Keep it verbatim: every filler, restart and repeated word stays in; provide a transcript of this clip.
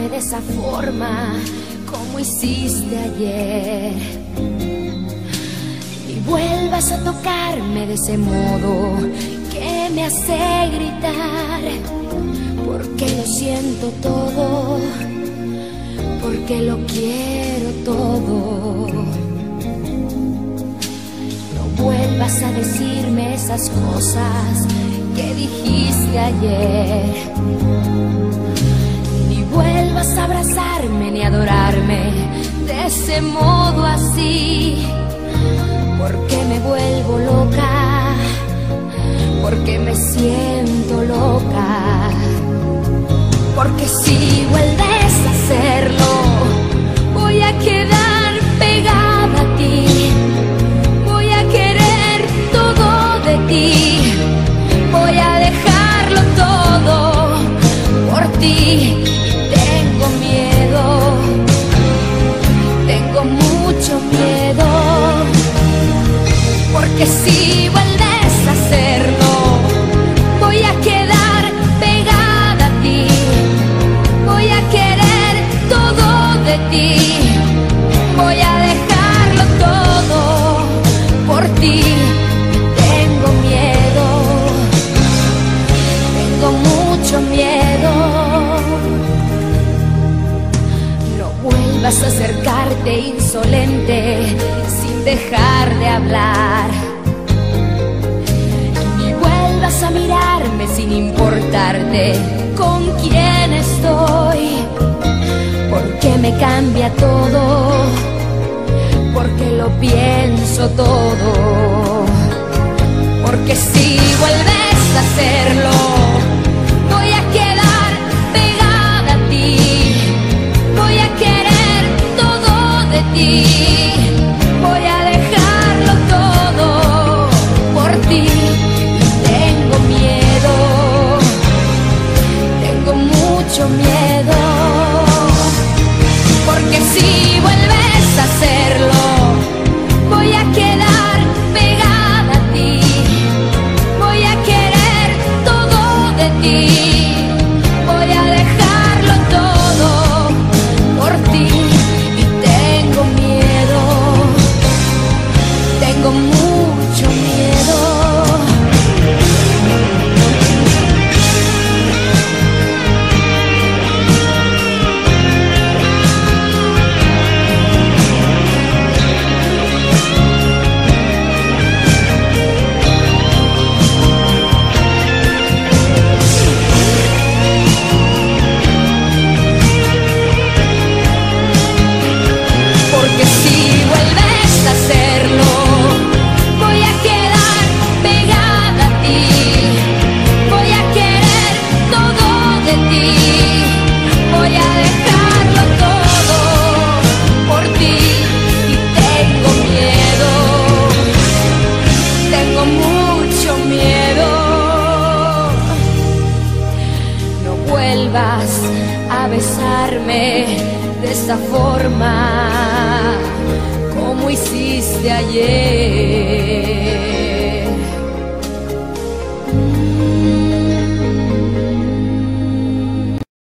besarme de esa forma como hiciste ayer. Ni vuelvas a tocarme de ese modo que me hace gritar, porque lo siento todo, porque lo quiero todo. No vuelvas a decirme esas cosas que dijiste ayer, ni vuelvas a abrazarme ni adorarme de ese modo así, porque me vuelvo loca, porque me siento loca, porque si vuelves a hacerlo voy a quedar pegada a ti, voy a querer todo de ti, voy a dejarlo todo por ti. Tengo miedo, tengo mucho miedo, porque si vuelves a hacerlo voy a quedar pegada a ti, voy a querer todo de ti, voy a dejarlo todo por ti. Tengo miedo, tengo mucho miedo. No vuelvas a acercarte insolente sin dejar de hablar, ni vuelvas a mirarme sin importarte con quién estoy, porque me cambia todo, porque lo pienso todo, porque si vuelves a hacerlo voy a quedar pegada a ti, voy a querer todo de ti, voy a dejarlo todo por ti. Tengo miedo, tengo mucho miedo, porque si vuelves a hacerlo voy a quedar pegada a ti, voy a querer todo de ti, voy a dejarlo todo por ti. Y tengo miedo, tengo mucho miedo. Porque si vuelves a hacerlo voy a quedar pegada a ti, voy a querer todo de ti, voy a dejarlo todo por ti. Y tengo miedo, tengo mucho miedo. No vuelvas a besarme de esa forma como hiciste ayer.